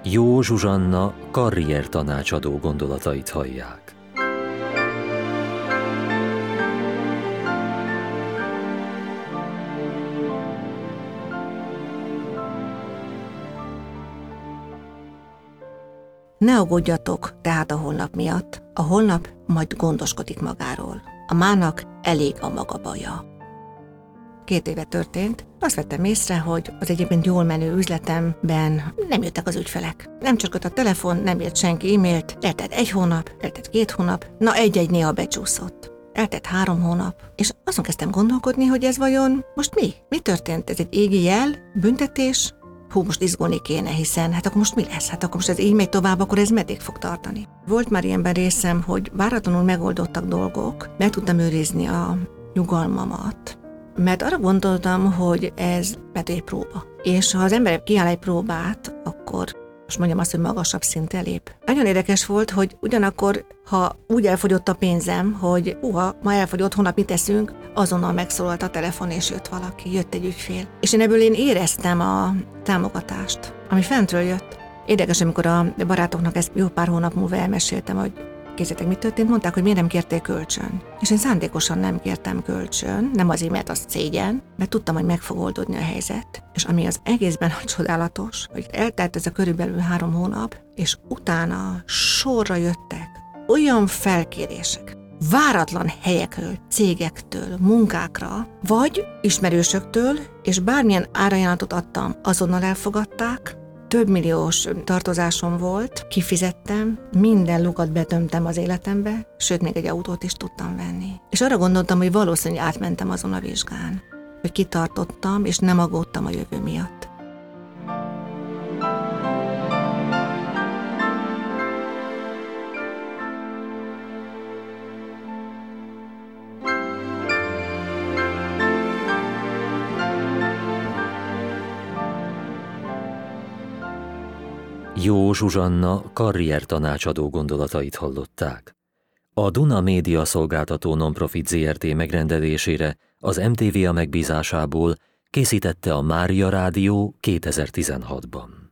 Jó Zsuzsanna karriertanácsadó gondolatait hallják. Ne aggódjatok tehát a holnap miatt, a holnap majd gondoskodik magáról. A mának elég a maga baja. 2 éve történt, azt vettem észre, hogy az egyébként jól menő üzletemben nem jöttek az ügyfelek. Nem csörgött a telefon, nem írt senki e-mailt, eltelt 1 hónap, eltelt 2 hónap, na egy-egy néha becsúszott. Eltelt 3 hónap, és azon kezdtem gondolkodni, hogy ez vajon most mi? Mi történt? Ez egy égi jel? Büntetés? Hú, most izgulni kéne, hiszen hát akkor most mi lesz? Hát akkor most ez így megy tovább, akkor ez meddig fog tartani? Volt már ilyenben részem, hogy váratlanul megoldottak dolgok, meg tudtam őrizni a nyugalmamat, mert arra gondoltam, hogy ez egy próba. És ha az ember kiáll egy próbát, akkor most mondjam azt, hogy magasabb szintre lép. Nagyon érdekes volt, hogy ugyanakkor, ha úgy elfogyott a pénzem, hogy ma elfogyott, holnap mit teszünk, azonnal megszólalt a telefon, és jött valaki, jött egy ügyfél. És én éreztem a támogatást, ami fentről jött. Érdekes, amikor a barátoknak ezt jó pár hónap múlva elmeséltem, hogy képzeljétek, mi történt, mondták, hogy miért nem kérték kölcsön. És én szándékosan nem kértem kölcsön, nem azért, mert az szégyen, mert tudtam, hogy meg fog oldódni a helyzet. És ami az egészben csodálatos, hogy eltelt ez a körülbelül 3 hónap, és utána sorra jöttek olyan felkérések, váratlan helyekről, cégektől, munkákra, vagy ismerősöktől, és bármilyen árajánlatot adtam, azonnal elfogadták. Több milliós tartozásom volt, kifizettem, minden lukat betömtem az életembe, sőt, még egy autót is tudtam venni. És arra gondoltam, hogy valószínűleg átmentem azon a vizsgán, hogy kitartottam, és nem aggódtam a jövő miatt. Jó Zsuzsanna karriertanácsadó gondolatait hallották. A Duna Média Szolgáltató Nonprofit Zrt. Megrendelésére az MTV megbízásából készítette a Mária Rádió 2016-ban.